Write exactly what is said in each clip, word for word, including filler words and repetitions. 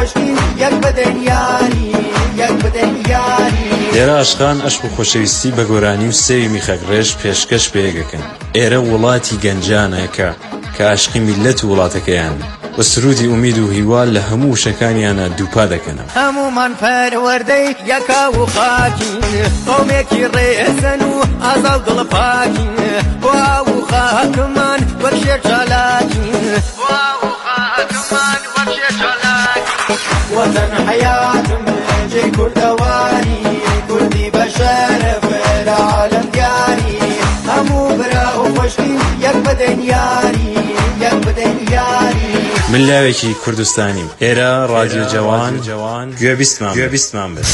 خوشی یک بدن یاری یک بدن یاری ئێرە عاشقان عشق و خۆشەویستی بە گۆرانی و سێوی میخەگڕێژ پێشکەش پێگەکەن. ئێرە وڵاتی گەنجانەکە کە عاشقی میلەت و وڵاتەکەیان و سرودی ئومید و هیوال لە هەموو شەکانیانە دووپا دەکەنەوە. هەموومان پەروەردەی یەکا و خاکین قومێکی ڕێزەن و ئازا و دڵ پاکین وا و خاکمان وەرشێ چالاکین وا و خاکمان وەرشێ چالاکین وەتەن حەیاتم جێی کوردەواری کوردی بەشەرەف لە عالەم دیاری هەموو برا و خۆشکی یەک بدەن یاری یەک بدەن یاری. من لاوێکی کوردستانیم. ئێرە ڕادیۆ جەوان گوێبیستمان گوێبیستمان بێت.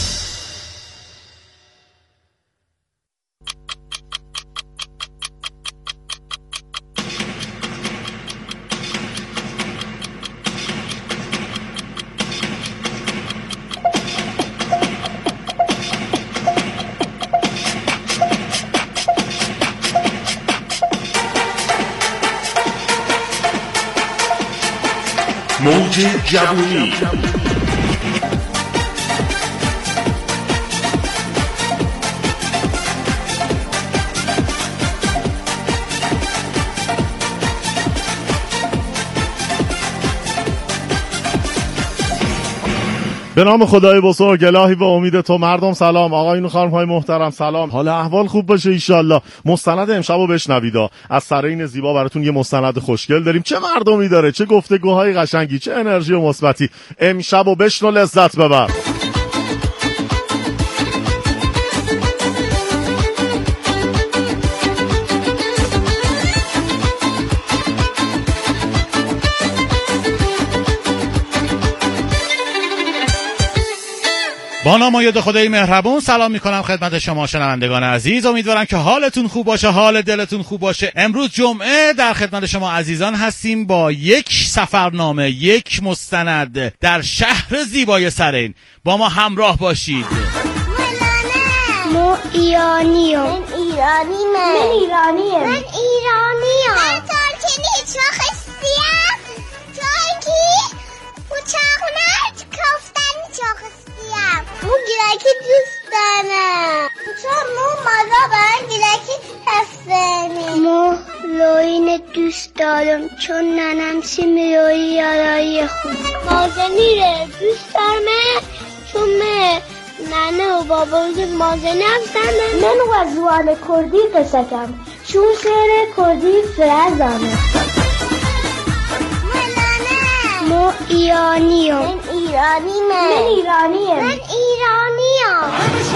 موج جوانی به نام خدای بزرگ، الهی به امید تو. مردم سلام، آقایون و خانم‌های محترم سلام. حال احوال خوب باشه ایشالله. مستند امشبو بشنوید. از سرین زیبا براتون یه مستند خوشگل داریم. چه مردمی داره، چه گفتگوهای قشنگی، چه انرژی و مثبتی. امشبو بشنو لذت ببر. با نام و ید خدای مهربون سلام میکنم خدمت شما شنوندگان عزیز. امیدوارم که حالتون خوب باشه، حال دلتون خوب باشه. امروز جمعه در خدمت شما عزیزان هستیم با یک سفرنامه، یک مستند در شهر زیبای سرین. با ما همراه باشید. ما ایرانیم. من ایرانیم. من ایرانیم. من ایرانیم. من ترکی نیست خستیم. ترکی و چاقنات کفتن چاقستیم. مو گیرکی دوست دارم. چون مو مالا برن گیرکی هستنی. مو لوین دوست دارم چون ننم سیمی روی یارایی خوب. مازنیره دوست دارم چون من ننه و بابا مازنی هستن. من وزوان کردی قصه کم چون شعر کردی فرزانه. ما ایرانیم. من ایرانیم. من ایرانیم. من ایرانیم.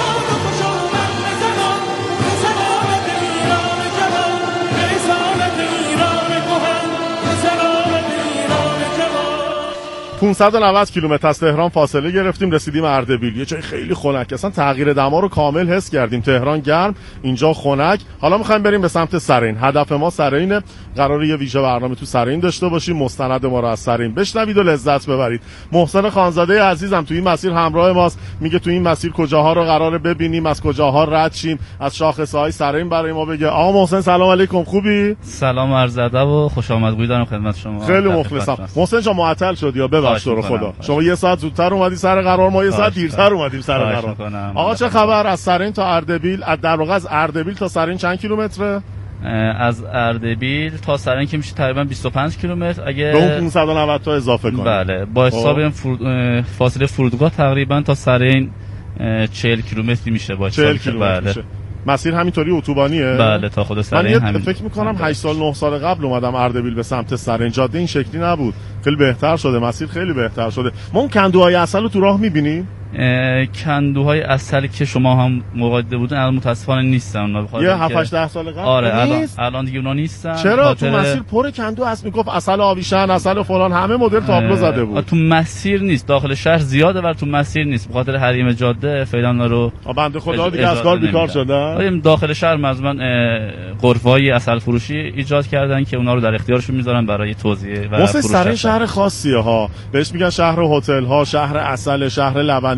پانصد و نود کیلومتر از تهران فاصله گرفتیم، رسیدیم اردبیل. یه جای خیلی خنک، اصلا تغییر دما رو کامل حس کردیم. تهران گرم، اینجا خنک. حالا می‌خوایم بریم به سمت سرین. هدف ما سرینه. قراره یه ویژه برنامه تو سرین داشته باشیم. مستند ما رو از سرین بشنوید و لذت ببرید. محسن خانزاده عزیزم تو این مسیر همراه ماست. میگه تو این مسیر کجاها رو قراره ببینیم، از کجاها رد شیم، از شاخصه‌های سرین برای ما بگه. آقا محسن سلام علیکم، خوبی؟ سلام عرض ادب و خوش آمدگویی دارم خدمت شما. خیلی مخلصم. محسن جان معطل شد یا ببخش تو رو خدا. شما یه ساعت زودتر اومدی سر قرار، ما یه ساعت دیرتر اومدیم سر قرار. آقا چه خبر از سرین تا اردبیل؟ از در واقع از اردبیل تا سرین چند کیلومتره؟ از اردبیل تا سرین که میشه تقریبا بیست و پنج کیلومتر. اگه به اون پانصد و نود تا اضافه کنیم. بله با حساب فرود... فاصله فرودگاه تقریبا تا سرین چهل کیلومتری میشه با چهل کیلومتر بله. میشه. مسیر همینطوری اتوبانیه؟ بله تا خود سرین من همین. فکر میکنم هشت سال نه سال قبل اومدم اردبیل به سمت سرین، جاده این شکلی نبود. خیلی بهتر شده، مسیر خیلی بهتر شده. ما اون کندوهای عسل رو تو راه میبینیم؟ کندوهای عسلی که شما هم مقایده بودن الان متاسفانه نیستن. یه هفت هشت ده سال قبل آره الان الان دیگه اونا نیستن. چرا خاطر... تو مسیر پر کندو هست، میگفت عسل آویشن، عسل فلان، همه مدل تابلو زده بود. تو مسیر نیست، داخل شهر زیاده ولی تو مسیر نیست به خاطر حریم جاده فعلا رو. بنده خدا دیگه از کار بیکار شدن. داخل شهر مثلا غرفه‌های عسل فروشی ایجاد کردن که اونا رو در اختیارشون میذارن برای توزیع و فروش. سرین شهر خاصیه ها، بهش میگن شهر هتل ها، شهر عسل، شهر لبنی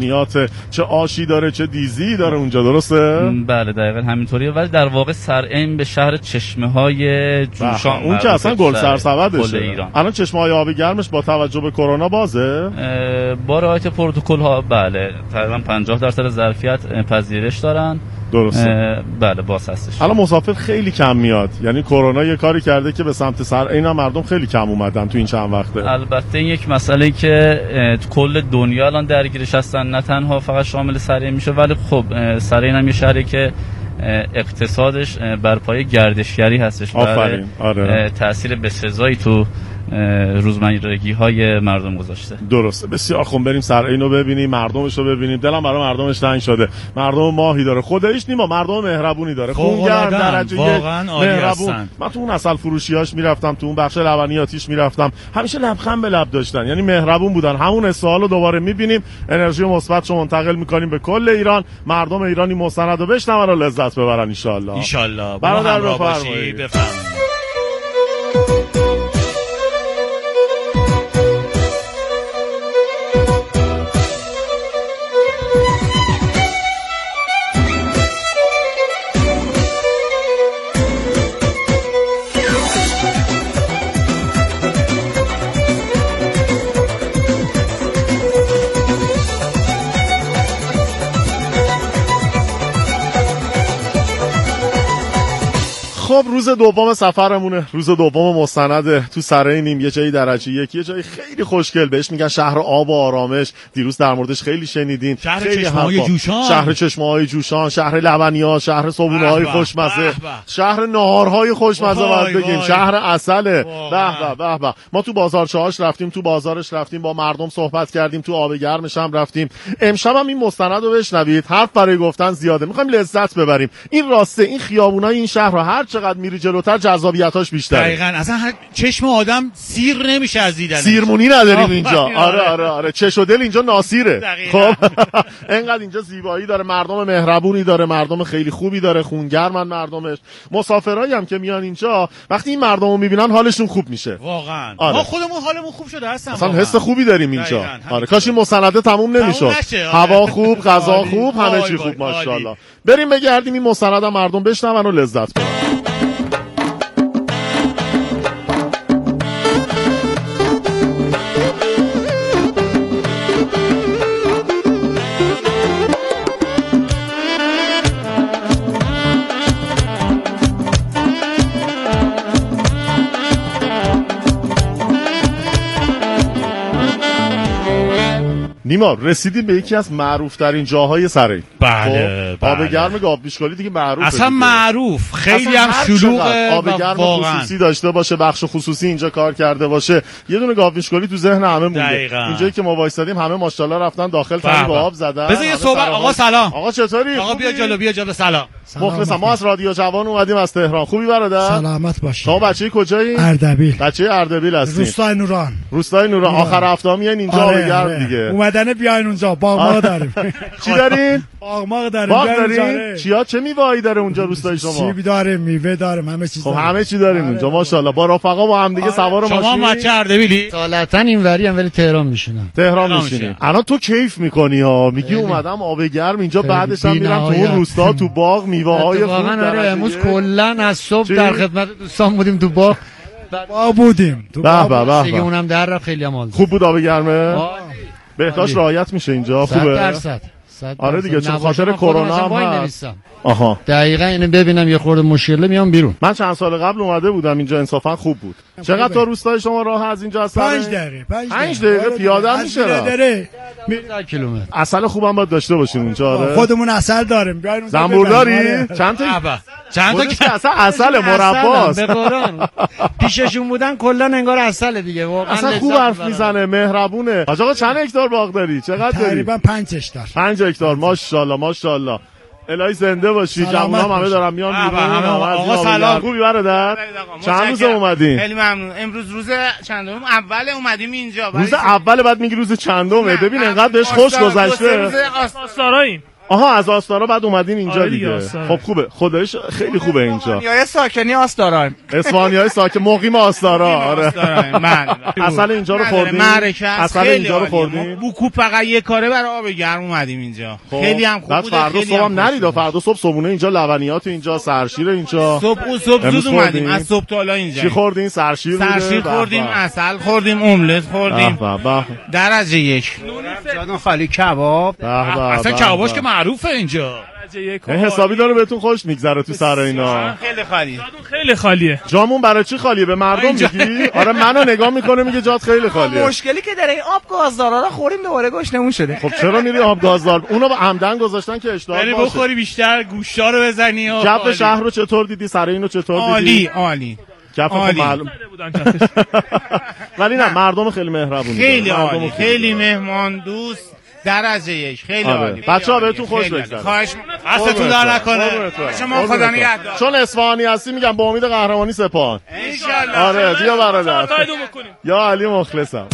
لبنیات، چه آشی داره چه دیزی داره اونجا، درسته؟ بله دقیقاً همینطوریه، ولی در واقع سرعین به شهر چشمه‌های جوشان اون که اصلا گل سرسبدشه. ایران الان چشمه‌های آب گرمش با توجه به کرونا بازه؟ با رعایت پروتکل ها بله تقریبا پنجاه درصد ظرفیت پذیرش دارن. درسته. بله باز هستش. الان مسافر خیلی کم میاد، یعنی کرونا یه کاری کرده که به سمت سرعین مردم خیلی کم اومدن تو این چند وقته. البته این یک مسئله که تو کل دنیا الان درگیرش هستن، نه تنها فقط شامل سرعین میشه، ولی خب سرعین هم یه شهری که اقتصادش بر پایه گردشگری هستش. آفرین. آره. تأثیر بسزایی تو روزمرگی های مردم گذاشته. درسته. بسیار خوب، بریم سرعین رو ببینیم، مردمش رو ببینیم. دلم برای مردمش تنگ شده. مردم ماهی داره، خداییش نیما مردم مهربونی داره، خونگرم، درجه مهربون. من تو اون عسل فروشیاش میرفتم، تو اون بخش لبنیاتیش میرفتم، همیشه لبخند به لب داشتن، یعنی مهربون بودن. همون استحال رو دوباره میبینیم، انرژی مثبت رو منتقل میکنیم به کل ایران. مردم ایرانی مستند رو بشنون و لذت ببرن ان شاء الله. ان شاء الله. برادر بفرمایید. بفرمایید. خب روز دوم سفرمونه، روز دوم مستند تو سرعینیم، یه جایی درجه یک، یه جایی خیلی خوشگل بهش میگن شهر آب و آرامش. دیروز در موردش خیلی شنیدین. شهر خیلی چشمه‌های جوشان، شهر چشمه‌های جوشان، شهر لبنیات، شهر صبحونه‌های خوشمزه، شهر ناهارهای خوشمزه باید بگیم، شهر عسله. به به به به. ما تو بازارچه‌هاش رفتیم، تو بازارش رفتیم، با مردم صحبت کردیم، تو آب گرمش هم رفتیم. امشب هم این مستند رو بشنوید، حرف برای گفتن زیاده، می‌خوایم لذت ببریم. این راسته، این خیابونای این شهر رو هر چقدر میری جلوتر جذابیت‌هاش بیشتره. دقیقاً. اصلا چشم آدم سیر نمیشه از دیدن. سیرمونی نداریم اینجا. آره آره آره. چش و دل اینجا ناسیره. خب اینقدر اینجا زیبایی داره، مردم مهربونی داره، مردم خیلی خوبی داره، خونگرمن مردمش. مسافرایی هم که میان اینجا وقتی این مردمو میبینن حالشون خوب میشه. واقعاً. آره. ما خودمون حالمون خوب شده هستن. اصلا حس خوبی داریم اینجا. آره کاش این مسنده تموم نمیشد. هوا خوب، غذا خوب، همه چی خوب ماشاءالله. بریم بگردیم این مسنده مردم بشنون و لذت ببرن. نیما رسیدیم به یکی از معروف ترین جاهای سرعین. بله خب آب گرم گاب بیشکلی دیگه معروفه، اصلا دیگه. معروف، خیلی هم شلوغه. آب گرم خصوصی داشته باشه، بخش خصوصی اینجا کار کرده باشه، یه دونه گاب بیشکلی تو ذهن همه مونده. اینجایی که ما وایسادیم همه ماشاءالله رفتن داخل، تنی با آب زدن. بذار یه صحبت. آقا سلام. آقا چطوری؟ آقا بیا جلو، بیا جلو. سلام. مخلصم. ما از رادیو جوان اومدیم از تهران. خوبی برادر؟ سلامت باشی. شما بچه‌ی کجایی؟ اردبیل. بچه‌ی اردبیل هستین؟ روستای نوران. روستای نوران. آخر هفته میان اینجا آب گرم دیگه. اومدن بیاین اونجا. باغ داریم. چی دارین؟ باغ داریم. باغ دارین؟ چیا چه میوه‌ای داره اونجا روستای شما؟ سیب داریم، میوه داریم، همه چیز. خب همه چی داریم اونجا ماشاءالله. با رفقا با هم دیگه سوار ماشین. شما بچه اردبیلی؟ سالتا اینوری هم ولی تهران میشینم. تهران میشینم. الان تو کیف میکنی ها، میگی اومدم آب گرم اینجا، بعدش هم میرم تو اون روستا تو باغ میوه‌های خوب. واقعا آره، امروز کلا از صبح در خدمت دوستان بودیم، تو باغ باغ بودیم. تو باغ دیگه اونم در رفت، خیلی هم خوب بود آب گرمه. بهداشت رعایت میشه اینجا، خوبه؟ صد درصد. آره دیگه، چون خاطر کرونا هم هست. آها دقیقاً اینو ببینم یه خورده مشکل میام بیرون. من چند سال قبل اومده بودم اینجا، انصافا خوب بود. چقدر تا روستای شما راه از اینجا هست؟ پنج دقیقه. پنج دقیقه پیاده میشه. داره کیلومتر. عسل خوبم باید داشته باشین اونجا. آره خودمون عسل داریم. بیاین زنبور داری؟ چند تا؟ چند تا که اصلا عسل مرباست. به قرآن پیششون بودن کلا انگار عسل دیگه. واقعا اصلا خوب حرف میزنه، مهربونه. حاج آقا چند هکتار باغ داری؟ چقدر داری؟ تقریبا پنج هکتار. پنج هکتار. ماشاءالله ماشاءالله. الهی زنده باشی. جوونام همه دارن میان بیرون. آقا سلام. خوبی برادر؟ چند روز اومدی؟ خیلی ممنون. امروز روز چندم؟ اول اومدیم اینجا. روز اول بعد میگی روز چندمه. ببین انقدر بهش خوش گذشته. آستاراییم. آها از آستارا بعد اومدین اینجا آره دیگه. آستارا. خب خوبه خدایش خیلی خوبه اینجا. اسپانیای ساکنی آستارا. اسپانیای ساکن مقیم آستارا. آره من اصل اینجا رو خوردیم. معرکه اصل اینجا رو خوردیم. بوکو فقط یه کاره برای آب گرم اومدیم اینجا. خیلی هم خوب بود. فردا صبح هم نرید. فردا صبح صبحونه اینجا لبنیات اینجا سرشیر اینجا. صبح و صبح زود اومدیم از صبح تا حالا اینجا. چی خوردین؟ سرشیر بوده. سرشیر خوردیم، عسل خوردیم، املت خوردیم. درجه یک. جادون خالی کباب. اصلا کبابش که معروفه اینجا. این حسابی داره بهتون خوش میگذره تو سر اینا. خیلی خالی. خیلی خالیه. جامون برای چی خالیه؟ به مردم میگی؟ آره منو نگاه میکنه میگه جات خیلی خالیه. مشکلی که داره این آب گازدارا رو خوریم دوباره گشنمون شده. خب چرا میری آب گازدار؟ اونو با عمدن گذاشتن که اشتباه باشه. یعنی بخوری بیشتر گوشتا رو بزنی و کف شهر رو چطور دیدی؟ سر اینو چطور دیدی؟ عالی عالی. کف خب معلوم. ولی نه مردم خیلی مهربونی. خیلی عالی. خیلی مهمان دوست. درجه یک خیلی عالی. بچه‌ها بهتون خوش بگذره. خواهش دستتون در نکنه. شما خدا نگهدار. چون اصفهانی هستی میگم با امید قهرمانی سپاهان. ان شاء الله. آره بیا برادر. یا علی مخلصم.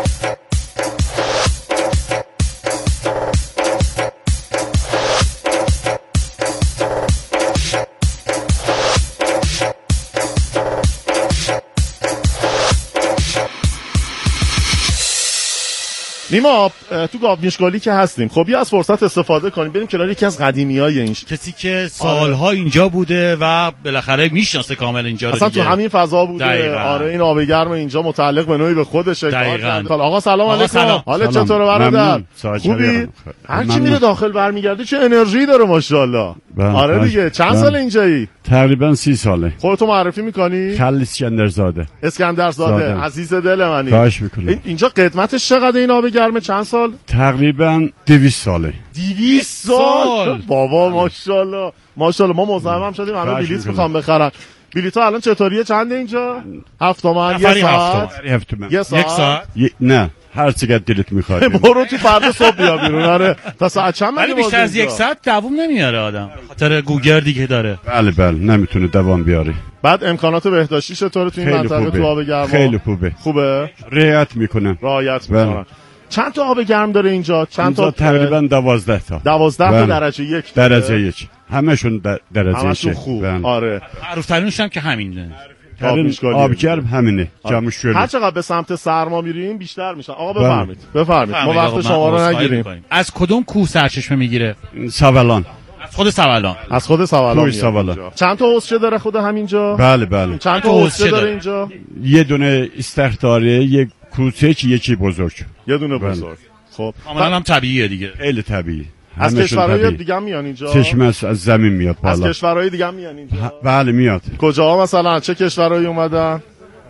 نیما تو گاو میشگالی که هستیم خب یه از فرصت استفاده کنیم بریم کنار یکی از قدیمیای این کسی که سالها آره. اینجا بوده و بالاخره میشناسه کامل اینجا رو اصلا دیگه. تو همین فضا بوده دقیقا. آره این آب گرم اینجا متعلق به نوعی به خودشه. آقا سلام علیکم. حالت چطوره برادر؟ خوبی؟ هر کی میره داخل برمیگرده چه انرژی داره ماشاءالله. آره دیگه چند سال اینجایی؟ تقریبا سی ساله. خودتو معرفی میکنی؟ خلیل اسکندرزاده. اسکندرزاده عزیز دل منی. خواهش میکنم. اینجا قدمتش چقدر این آب گرمه چند سال؟ تقریبا دویست ساله. دویست سال؟ بابا ماشاءالله ماشاءالله ما مزاحم شدیم همه بلیط میخوام بخرن. بلیطا الان چطوریه چنده اینجا؟ هفت تومن یه ساعت. هفت تومن. یک ساعت. نه هر چقدر دلت میخواد. برو تو فردا صبح بیا بیرون. آره تا ساعت چند ولی بیشتر از یک ساعت دوام نمیاره آدم. خاطر گوگردی که داره. بله بله نمیتونه دوام بیاره. بعد امکانات بهداشتی چطوره تو این منطقه تو آب گرم؟ خیلی خوبه. خوبه؟ رعایت میکنن. رعایت میکنن. چند تا آب گرم داره اینجا؟ چند تا؟ تقریبا دوازده تا. دوازده تا درجه یک. درجه یک. همشون درجه یک. همشون خوب. آره. معروف‌ترینش هم که همینه. آب گرم همینه. جامشولی. هر چقدر به سمت سرما میریم بیشتر میشن. آقا بفرمایید. بفرمایید. ما وقت شما رو نگیریم. از کدوم کوه سرچشمه میگیره؟ سوالان. از خود سوالان. از خود سوالان. سوالان. چند تا حوضچه داره خود همینجا؟ بله بله. چند تا حوضچه داره اینجا؟ یه دونه استخداره، یک کوچیک، یکی بزرگ. یه دونه بزرگ. خب کاملا هم طبیعیه دیگه. خیلی طبیعی. از کشورهای دیگه هم میان اینجا؟ چشمه از زمین میاد بالا. از کشورهای دیگه هم میان اینجا؟ بله میاد. کجاها مثلا چه کشورهایی اومدن؟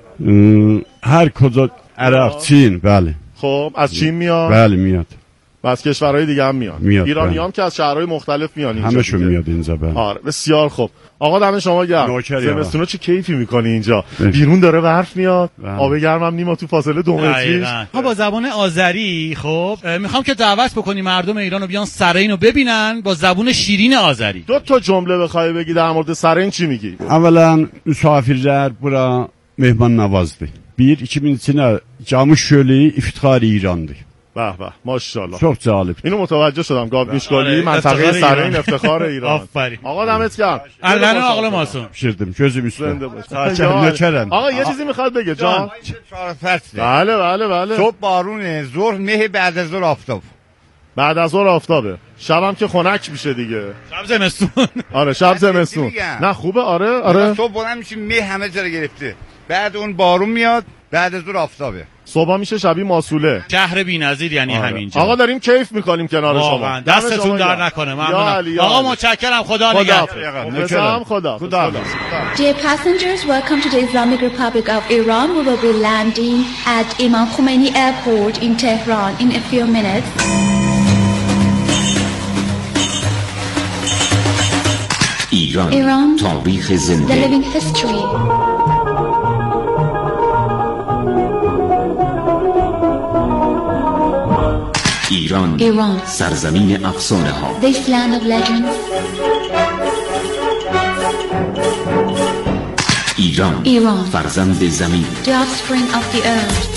هر کجا عراق، چین، بله. خب از چین میاد؟ بله میاد. و از کشورهای دیگه هم میان. ایرانیام هم که از شهرهای مختلف میان اینجا. همشون میاد اینجا. بله. آره بسیار خوب. آقا دم شما گرم. زمستونا چه کیفی میکنی اینجا؟ بیرون داره برف میاد. آب گرم هم نیما تو فاصله دو متری. ما با زبان آذری خب میخوام که دعوت بکنی مردم ایرانو بیان سرینو ببینن با زبون شیرین آذری. دو تا جمله بخوای بگی در مورد سرین چی میگی؟ اولا misafirler bura mehman navazdır. Bir, iki bin içine Camışgölü iftihar İran'dır. به به ماشاءالله çok جالب. اینو متوجه شدم گاو میشگالی منطقه سرین افتخار ایران. آفرین. آقا دمت گرم. الان عقل ماسون پشیردم gözüm üstüne. نکرم. آقا یه چیزی میخواد بگه جان. بله بله بله. صبح بارونه، ظهر مه، بعد از ظهر آفتاب. بعد از ظهر آفتابه. شبم که خنک میشه دیگه. شب زمستون. آره شب زمستون. نه خوبه آره آره. صبح بلند میشیم مه همه جا رو گرفته. بعد اون بارون میاد، بعد از ظهر آفتابه. صبح میشه شبیه ماسوله. شهر بی‌نظیر یعنی آره. همینجا. آقا داریم کیف میکنیم کنار شما. دستتون در نکنه ممنونم. آقا متشکرم خدا نگهدار. خدا. خدا. Dear passengers, welcome to the Islamic Republic of Iran. We will be landing at Imam Khomeini Airport in Tehran in a few minutes. ایران, Iran تاریخ زنده. The living history. ایران, Iran سرزمین افسانه ها. This land of legends. ایران, Iran فرزند زمین. The offspring of the earth.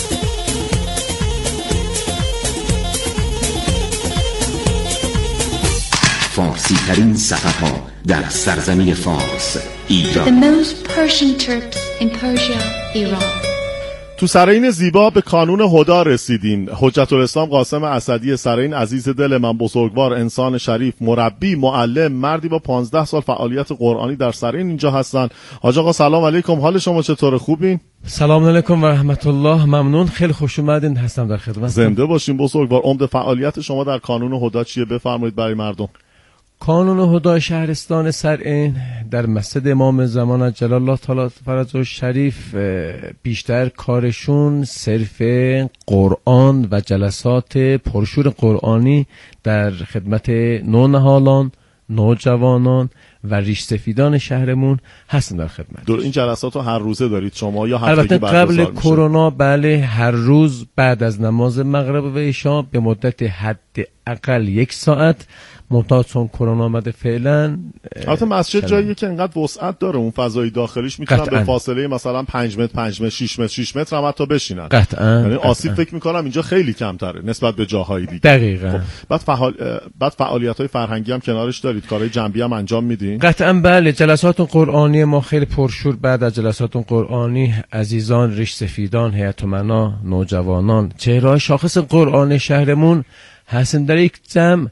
فارسی ترین سفرها در سرزمین فارس ایران. The most Persian trips in Persia, Iran. تو سرین زیبا به کانون هدا رسیدین. حجت الاسلام قاسم اسدی سرین عزیز دل من، بزرگوار، انسان شریف، مربی، معلم، مردی با پانزده سال فعالیت قرآنی در سرین اینجا هستن. حاج آقا سلام علیکم، حال شما چطوره؟ خوبین؟ سلام علیکم و رحمت الله. ممنون، خیلی خوش اومدین، هستم در خدمت. زنده باشین بزرگوار. عمده فعالیت شما در کانون هدا چیه؟ بفرمایید برای مردم. کانون هدا شهرستان سرین در مسجد امام زمان جلال الله تعالی فرجه شریف بیشتر کارشون صرف قرآن و جلسات پرشور قرآنی در خدمت نونهالان، نوجوانان و ریش سفیدان شهرمون هستن در خدمت. دور این جلسات رو هر روزه دارید شما یا هفتگی البته برگزار میشه؟ قبل کرونا بله، هر روز بعد از نماز مغرب و عشا به مدت حداقل یک ساعت. منتها چون کرونا آمده فعلا البته مسجد جاییه که انقدر وسعت داره، اون فضای داخلیش میتونن به فاصله مثلا پنج متر پنج متر شش متر شش متر هم حتی بشینن. قطعا یعنی آسیب فکر میکنم اینجا خیلی کمتره نسبت به جاهای دیگه. دقیقاً. خب. بعد فعال... بعد فعالیت‌های فرهنگی هم کنارش دارید، کارهای جنبی هم انجام میدین؟ قطعا بله، جلسات قرآنی ما خیلی پرشور. بعد از جلسات قرآنی عزیزان ریش سفیدان، هیئت امنا، نوجوانان، چهره‌های شاخص قرآن شهرمون هستن در یک جمع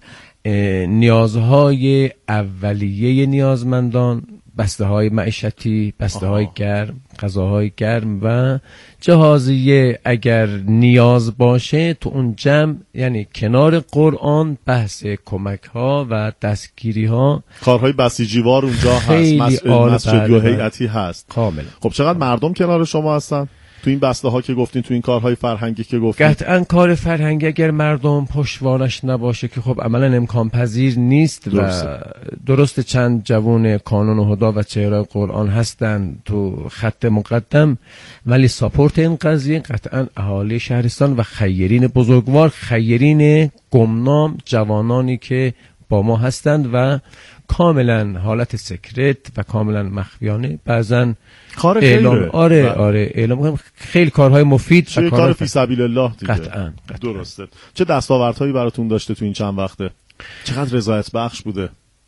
نیازهای اولیه نیازمندان، بسته های معیشتی، بسته های گرم، غذاهای گرم و جهازیه اگر نیاز باشه تو اون جمع. یعنی کنار قرآن بحث کمک ها و دستگیری ها، کارهای بسیجیوار اونجا هست، مسجد و هیئتی هست کاملا. خب چقدر مردم کنار شما هستن تو این بسته ها که گفتین، تو این کارهای فرهنگی که گفتین؟ قطعا کار فرهنگی اگر مردم پشتوانش نباشه که خب عملا امکان پذیر نیست. درسته. و درست چند جوان کانون هدا و چهره قرآن هستن تو خط مقدم، ولی ساپورت این قضیه قطعا اهالی شهرستان و خیرین بزرگوار، خیرین گمنام، جوانانی که با ما هستند و کاملا حالت سکرت و کاملا مخفیانه بعضن کار اعلام. آره بله. آره اعلام خیلی کارهای مفید چه کار, کار فی سبیل الله دیگه. قطعا. قطعا درسته. چه دستاوردهایی براتون داشته تو این چند وقته؟ چقدر رضایت بخش بوده؟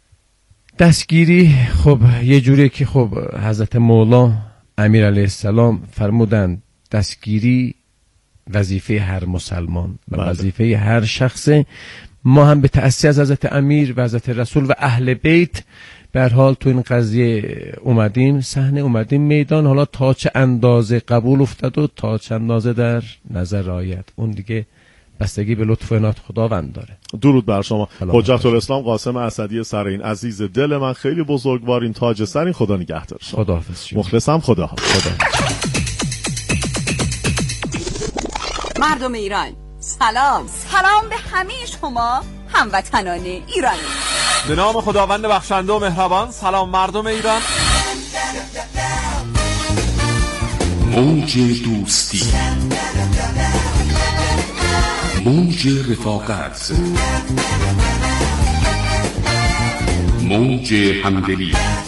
دستگیری خب یه جوری که خب حضرت مولا امیر علیه السلام فرمودن دستگیری وظیفه هر مسلمان و بله. وظیفه هر شخصه. ما هم به تأسی از حضرت امیر و حضرت رسول و اهل بیت به هر حال تو این قضیه اومدیم صحنه، اومدیم میدان. حالا تا چه اندازه قبول افتاد و تا چه اندازه در نظر رعایت، اون دیگه بستگی به لطف و عنایت خداوند داره. درود بر شما. حجت الاسلام قاسم اسدی سرین عزیز دل من، خیلی بزرگوارین، تاج سرین، خدا نگهدار شما. خداحافظ. مخلصم. خدا خدا. مردم ایران سلام، سلام به همه شما هموطنان ایرانی. به نام خداوند بخشنده و مهربان. سلام مردم ایران. موج دوستی، موج رفاقت، موج همدلی،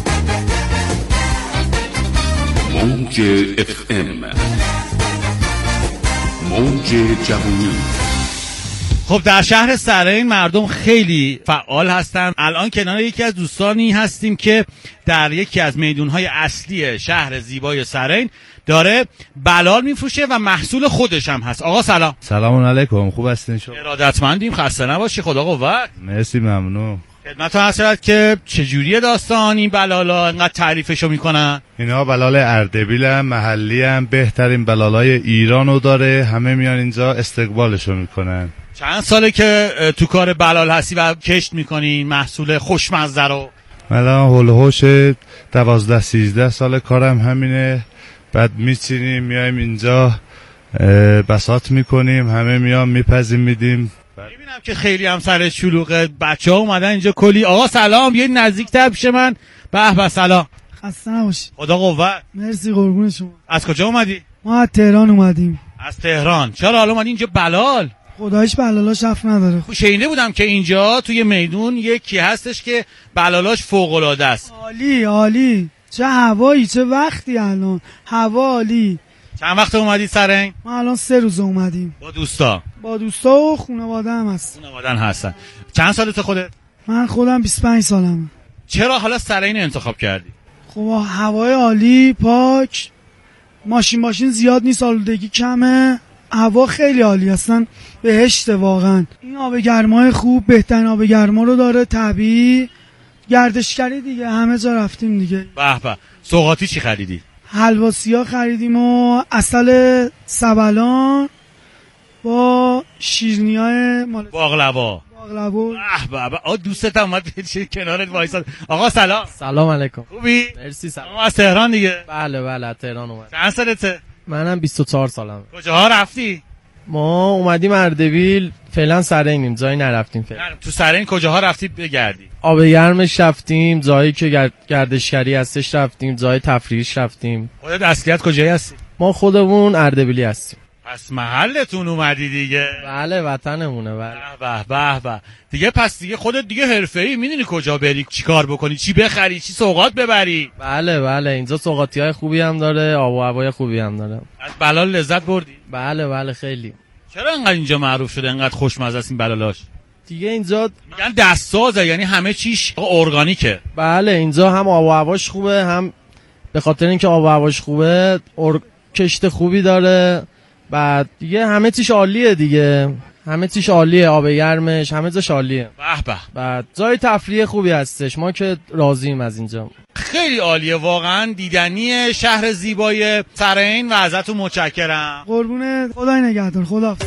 موج اف ام، موج جوانی. خب در شهر سرین مردم خیلی فعال هستن. الان کنار یکی از دوستانی هستیم که در یکی از میدونهای اصلی شهر زیبای سرین داره بلال میفروشه و محصول خودش هم هست. آقا سلام. سلام علیکم، خوب هستین شما؟ ارادتمندیم، خسته نباشی. خدا قوت. مرسی، ممنون. خدمتتون هست که چجوریه داستان این بلالا انقدر تعریفشو میکنن؟ اینا بلال اردبیل هم، محلی هم، بهترین بلالای ایرانو داره، همه میان اینجا استقبالشو میکنن. چند ساله که تو کار بلال هستی و کشت میکنین محصول خوشمزه رو؟ من هولوش دوازده سیزده سال کارم همینه. بعد میچینیم میایم اینجا بساط میکنیم، همه میان میپزیم میدیم. میبینم که خیلی هم سر شلوغه، بچه ها اومدن اینجا کلی. آقا سلام، یه نزدیک تر پیش من. به به سلام. خسته نباشی. خدا قوت. مرسی قربون شما. از کجا اومدی؟ ما از تهران اومدیم. از تهران. چرا حالا اومدی اینجا بلال؟ خدایش بلالاش حرف نداره. شنیده بودم که اینجا توی میدون یکی هستش که بلالاش فوق العاده است. عالی عالی. چه هوایی، چه وقتی الان. هوا عالی. چند وقت اومدی سرین؟ ما الان سه روز اومدیم. با دوستا؟ با دوستا و خانواده هم هست. خانواده هستن. چند سالته خودت؟ من خودم بیست و پنج سالمه. چرا حالا سرین انتخاب کردی؟ خب هوای عالی، پاک، ماشین ماشین زیاد نیست، آلودگی کمه، هوا خیلی عالی، اصلا بهشت واقعا. این آب گرمای خوب، بهترین آب گرما رو داره، طبیعی، گردشگری دیگه، همه جا رفتیم دیگه. به به. سوغاتی چی خریدی؟ حلوا سیاه خریدیم و عسل سبلان با شیرینیای مال باقلوا. باقلوا. به به. آ دوستت اومد کنارت وایساد. آقا سلام. سلام علیکم. خوبی؟ مرسی. سلام. از تهران دیگه؟ بله بله از تهران اومد. چند سالته؟ منم بیست و چهار سالمه. کجاها رفتی؟ ما اومدیم اردبیل، فعلا سرینیم، جایی نرفتیم فعلا. تو سرین کجاها رفتی بگردی؟ آب گرمش رفتیم، جایی که گردشگری هستش رفتیم، جای تفریحش رفتیم. خودت اصلیت کجایی هستی؟ ما خودمون اردبیلی هستیم. پس محلتون اومدی دیگه. بله وطنمونه. بله به به به. دیگه پس دیگه خودت دیگه حرفه‌ای میدونی کجا بری، چی کار بکنی، چی بخری، چی سوغات ببری. بله بله اینجا سوغاتی‌های خوبی هم داره، آب و هوای خوبی هم داره. از بلال لذت بردی؟ بله بله خیلی. چرا انقدر اینجا معروف شده، انقدر خوشمزه است این بلالاش؟ دیگه اینجا میگن دستسازه، یعنی همه چیش ارگانیکه. بله اینجا هم آب و هواش خوبه، هم به خاطر اینکه آب و هواش خوبه ار... کشت خوبی داره، بعد دیگه همه چیش عالیه دیگه، همه چیش عالیه، آب گرمش همه چیش عالیه. به به. بعد جای تفریح خوبی هستش، ما که راضییم از اینجا. خیلی عالیه واقعا، دیدنی شهر زیبای سرین و ازتون متشکرم. قربونت، خدای نگهدار. خدا.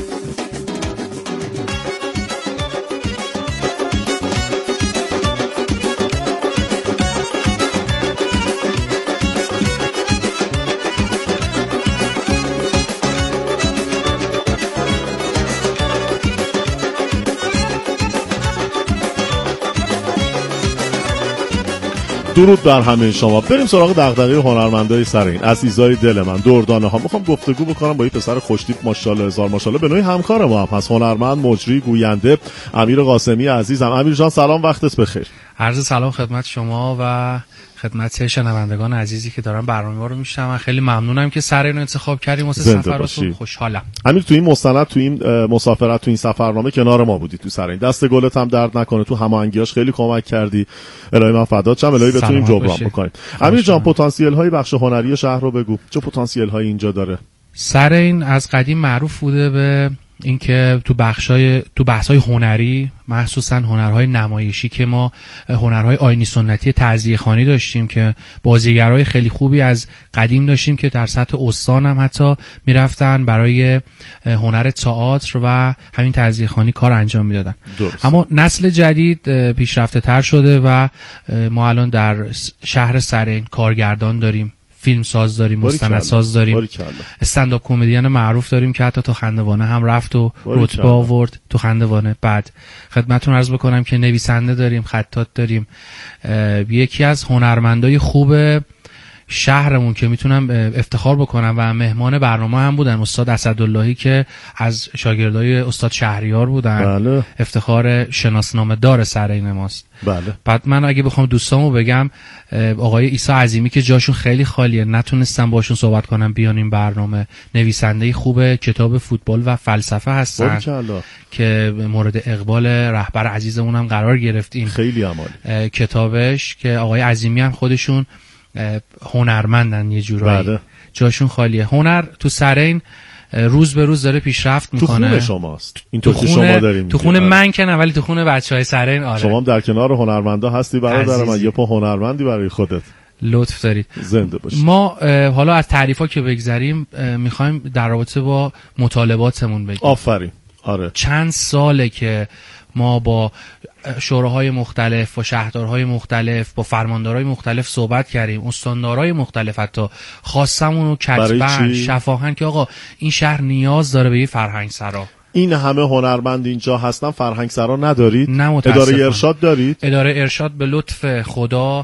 درود بر همه شما. بریم سراغ دغدغه هنرمندای سرین، عزیزای دل من، دردانه ها. میخوام گفتگو بکنم با این پسر خوشتیپ ماشاءالله هزار ماشاءالله، به نوعی همکار ما هم هست، هنرمند، مجری، گوینده، امیر قاسمی عزیزم. امیر جان سلام، وقتت بخیر. عرض سلام خدمت شما و خدمت شنوندگان عزیزی که دارن برنامه ما رو میشنون. خیلی ممنونم که سرین رو انتخاب کردیم واسه سفرتون. خوشحالم. امیر تو این مستند، تو این مسافرت، تو این سفرنامه کنار ما بودی تو سرین، دست گلت هم درد نکنه، تو هماهنگیاش خیلی کمک کردی. الهی من فدات شم، الهی بتونیم جبران بکنیم. امیر جان پتانسیل های بخش هنری شهر رو بگو، چه پتانسیل هایی اینجا داره؟ سرین از قدیم معروف بوده به اینکه تو بخشای تو بحث‌های هنری، مخصوصا هنرهای نمایشی که ما هنرهای آیینی سنتی تعزیه‌خوانی داشتیم که بازیگرای خیلی خوبی از قدیم داشتیم که در سطح استان هم حتی میرفتن برای هنر تئاتر و همین تعزیه‌خوانی کار انجام میدادن. اما نسل جدید پیشرفته تر شده و ما الان در شهر سرین کارگردان داریم، فیلم ساز داریم، مستندساز داریم، استندآپ کمدین معروف داریم که حتی تو خندوانه هم رفت و رتبه آورد تو خندوانه. بعد خدمتتون عرض بکنم که نویسنده داریم، خطاط داریم. یکی از هنرمندای خوب شهرمون که میتونم افتخار بکنم و مهمان برنامه هم بودن، استاد اسداللهی که از شاگردای استاد شهریار بودن. بله. افتخار شناسنامه دار سرین ماست. بله. بعد من اگه بخوام دوستامو بگم، آقای عیسی عظیمی که جاشون خیلی خالیه، نتونستم باشون صحبت کنم بیان این برنامه، نویسنده خوب کتاب فوتبال و فلسفه هستن که مورد اقبال رهبر عزیزمون هم قرار گرفتیم. خیلی عالی کتابش که آقای عظیمی هم خودشون هنرمندن یه جورایی. بله. جاشون خالیه. هنر تو سرین روز به روز داره پیشرفت میکنه. تو خونه شماست اینطور که شما داریم، تو خونه من که نه ولی تو خونه بچهای سرین. آره شما هم در کنار هنرمندا هستی برادر من، یه پا هنرمندی برای خودت. لطف دارید. زنده باشید. ما حالا از تعریفا که بگذریم میخوایم در رابطه با مطالباتمون بگیم. آفرین. آره چند ساله که ما با شوراهای مختلف، با شهردارهای مختلف، با فرماندارهای مختلف صحبت کردیم، استاندارهای مختلف حتی خواستمون رو کتبن شفاهن که آقا این شهر نیاز داره به یه فرهنگ سرا. این همه هنرمند اینجا هستن، فرهنگ سرا ندارید؟ نه اداره ارشاد دارید؟ اداره ارشاد به لطف خدا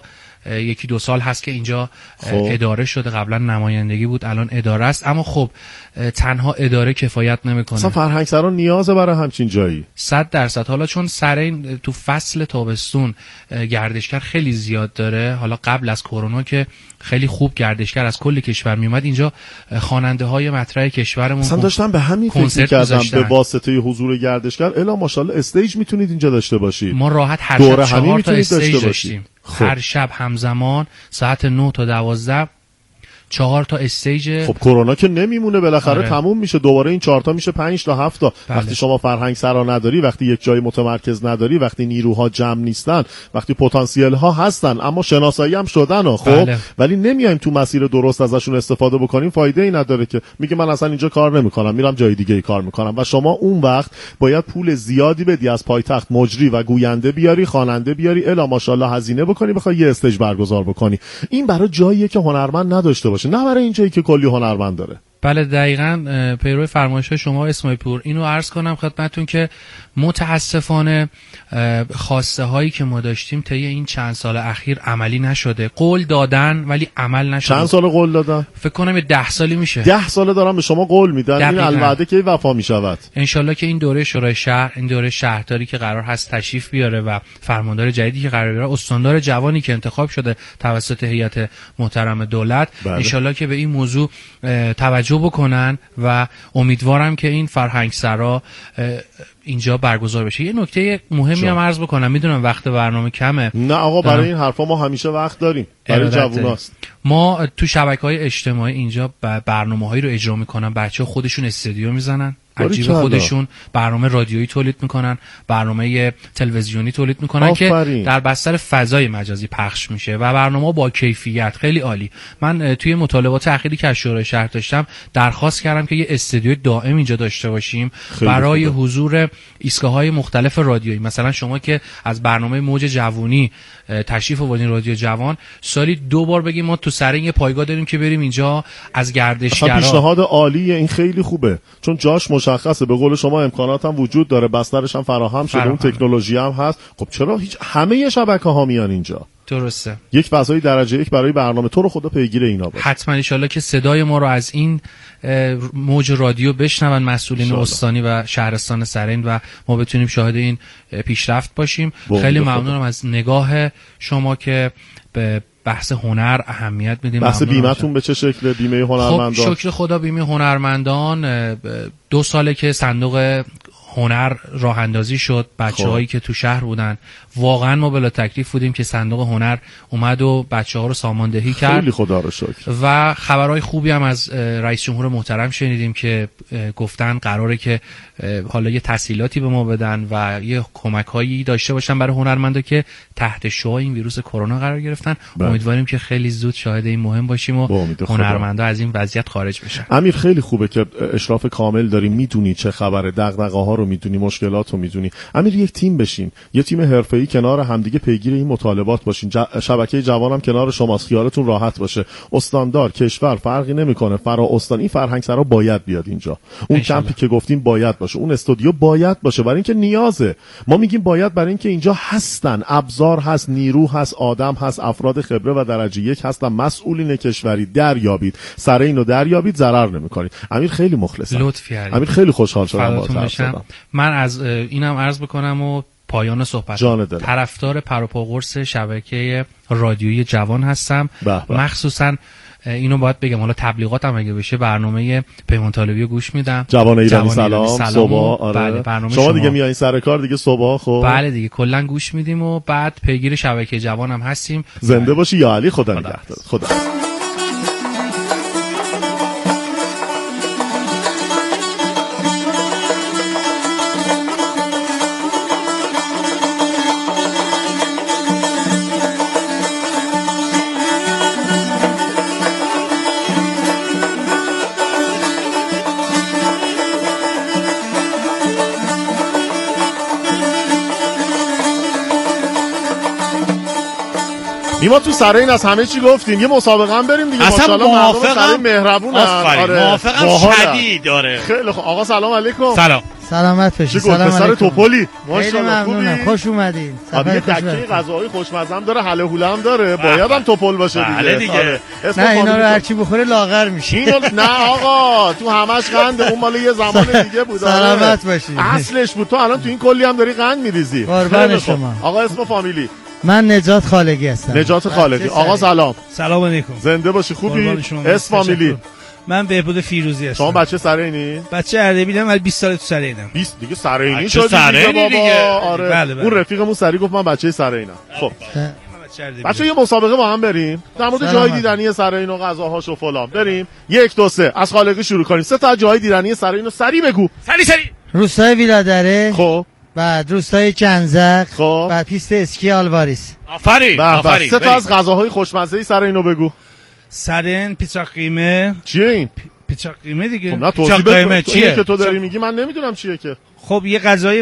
یکی دو سال هست که اینجا خب. اداره شده، قبلا نمایندگی بود الان اداره است، اما خب تنها اداره کفایت نمیکنه. اصلا فرهنگسرا نیازه برای همچین جایی. صد درصد. حالا چون سرین تو فصل تابستون گردشگر خیلی زیاد داره، حالا قبل از کرونا که خیلی خوب گردشگر از کل کشور میومد اینجا، خواننده های مطرح کشورمون اصلا داشتن به همین فکر کردم به واسطه حضور گردشگر الا ماشاءالله استیج میتونید اینجا داشته باشید. ما راحت هر شب چهار تا استیج داشتیم. خب. هر شب همزمان ساعت نه تا دوازده چهار تا استیج. خب کرونا که نمیمونه بالاخره آره. تموم میشه، دوباره این چهار تا میشه پنج تا هفت تا. بله. وقتی شما فرهنگ سرا نداری، وقتی یک جای متمرکز نداری، وقتی نیروها جمع نیستن، وقتی پتانسیل ها هستن اما شناسایی هم شدن خب بله. ولی نمیایم تو مسیر درست ازشون استفاده بکنیم، فایده ای نداره که میگه من اصلا اینجا کار نمیکنم میرم جای دیگه ای کار میکنم. و شما اون وقت باید پول زیادی بدی از پایتخت، مجری و گوینده بیاری، خواننده بیاری، الا ماشاءالله هزینه بکنی بخوای یه استیج برگزار بکنی. این برای جاییه که هنرمند نداشته باشه، نه برای اینجایی که کلی هنرمند داره. بله دقیقاً پیرو فرمایش شما اسماعیل پور. اینو عرض کنم خدمتتون که متاسفانه خواسته هایی که ما داشتیم طی این چند سال اخیر عملی نشده. قول دادن ولی عمل نشده. چند سال قول دادن؟ فکر کنم ده سالی میشه. ده ساله دارن به شما قول میدن، این الوعده که وفا میشود. ان شاءالله که این دوره شورای شهر، این دوره شهرداری که قرار هست تشریف بیاره و فرماندار جدیدی که قرار بیاره، استاندار جوانی که انتخاب شده توسط هیئت محترم دولت، ان شاءالله که به این موضوع توجه بکنن و امیدوارم که این فرهنگ سرا اینجا برگزار بشه. یه نکته مهمی هم عرض بکنم، میدونم وقت برنامه کمه. نه آقا برای این حرفا ما همیشه وقت داریم، برای جووناست. ما تو شبکه‌های اجتماعی اینجا برنامه‌هایی رو اجرا میکنن، بچه‌ها خودشون استودیو میزنن، عجیب خودشون برنامه رادیویی تولید میکنن، برنامه تلویزیونی تولید میکنن آفرین. که در بستر فضای مجازی پخش میشه و برنامه با کیفیت خیلی عالی. من توی مطالبات اخیری که از شورای شهر داشتم درخواست کردم که یه استودیو دائم اینجا داشته باشیم برای خوبه. حضور ایستگاه‌های مختلف رادیویی. مثلا شما که از برنامه موج جوونی تشریف آوردین رادیو جوان، سالی دو بار بگیم ما تو سرین یه پایگاه داریم که بریم اینجا از گردشگرا. پیشنهاد عالیه، این خیلی خوبه چون جاش مشخصه، به قول شما امکانات هم وجود داره، بسترش هم فراهم شده، اون تکنولوژی هم هست. خب چرا هیچ همه شبکه‌ها میان اینجا؟ درسته. یک فضای درجه یک برای برنامه. تو رو خدا پیگیر اینا باش. حتما ان شاءالله که صدای ما رو از این موج رادیو بشنون مسئولین استانی و شهرستان سرین و ما بتونیم شاهد این پیشرفت باشیم. خیلی ممنونم از نگاه شما که به بحث هنر اهمیت میدیم. بحث بیمه‌تون به چه شکله؟ بیمه هنرمندان. خب شکر خدا بیمه هنرمندان دو ساله که صندوق هنر راه اندازی شد. بچه‌هایی که تو شهر بودن واقعا ما بلا تکلیف بودیم که صندوق هنر اومد و بچه‌ها رو ساماندهی کرد. خیلی خدا رو شکر. و خبرهای خوبی هم از رئیس جمهور محترم شنیدیم که گفتن قراره که حالا یه تسهیلاتی به ما بدن و یه کمک‌هایی داشته باشن برای هنرمندا که تحت شعاع این ویروس کرونا قرار گرفتن. بله. امیدواریم که خیلی زود شاهد این مهم باشیم و هنرمندا از این وضعیت خارج بشن. امیر خیلی خوبه که اشراف کامل داری، میدونی چه خبره، دغدغه‌ها رو میدونی، مشکلات رو میدونی. امیر یک تیم بشین، یه تیم حرفه‌ای کنار همدیگه پیگیر این مطالبات باشین. ج... شبکه جوانم کنار شماست، خیالتون راحت باشه. استاندار کشور فرقی نمیکنه، فرا استان این فرهنگ سرا باید بیاد اینجا. اون کمپی که گفتیم باید باشه، اون استودیو باید باشه، برای اینکه نیازه. ما میگیم باید برای اینکه اینجا هستن، ابزار هست، نیرو هست، آدم هست، افراد خبره و درجه یک هستن، مسئولین کشوری. دریابید، سر اینو دریابید، ضرر نمیکنید. امیر خیلی مخلصم. لطفی امیر خیلی خوشحال شدم باهات. من از اینم عرض بکنم و پایان صحبت طرفدار پروپا قرص شبکه رادیویی جوان هستم. مخصوصا اینو باید بگم، حالا تبلیغاتم اگه بشه، برنامه پیمان طالبی رو گوش میدم. جوان ایرانی سلام, سلام صبح. آره. بله برنامه شما, شما دیگه میایین سر کار دیگه صبح. خب بله دیگه کلا گوش میدیم و بعد پیگیر شبکه جوانم هستیم. زنده باشی یا علی. خدا نگهدار. خدا ما تو سرین از همه چی گفتیم، یه مسابقه هم بریم دیگه. ماشاءالله مردم سرین مهربونن. آره موافقم شدید. داره خیلی خوب. آقا سلام علیکم. سلام سلامت باشید. سلام علیکم. پسر توپلی خیلی ممنونم، خوش اومدین. یه دکه غذاهای خوشمزه هم داره، حله حوله هم داره، باید هم توپل باشه دیگه. دیگه. نه اینا رو هرچی بخوره لاغر میشه. اینو نه آقا، تو همش قند، اون مال یه زمان دیگه بود. سلامت باشید. اصلش بود. تو الان تو این کلی هم داری قند میریزی. قربان شما. آقا اسم فامیلی؟ من نجات خالقی هستم. نجات خالقی. آقا سلام. سلام علیکم. زنده باشی. خوبی؟ اسم فامیلی؟ من بهبود فیروزی هستم. شما بچه سرینی؟ بچه اردبیلم، ولی بیست سال تو سرینم. بیست دیگه سرینی شدی دیگه بابا. دیگه. آره. بله بله. اون رفیقمون سری گفت من بچه سرینم. خب. بچه یه مسابقه با هم بریم در مورد جای دیدنی سرین و غذاهاش و فلان. بریم یک دو سه از خالقی شروع کنیم. سه تا جای دیدنی سرین رو سری بگو. سری سری. روستای ویلادره. خب. بعد روستای کنزق. خب. بعد پیست اسکی آلواریس. آفرین. آفرین. سه تا از غذاهای خوشمزه سرین رو بگو. سرین پیچاق قیمه. چیه این؟ پیچاق قیمه دیگه. خب نه توضیح بده چیه که تو داری میگی، من نمیدونم چیه که. خب یه غذای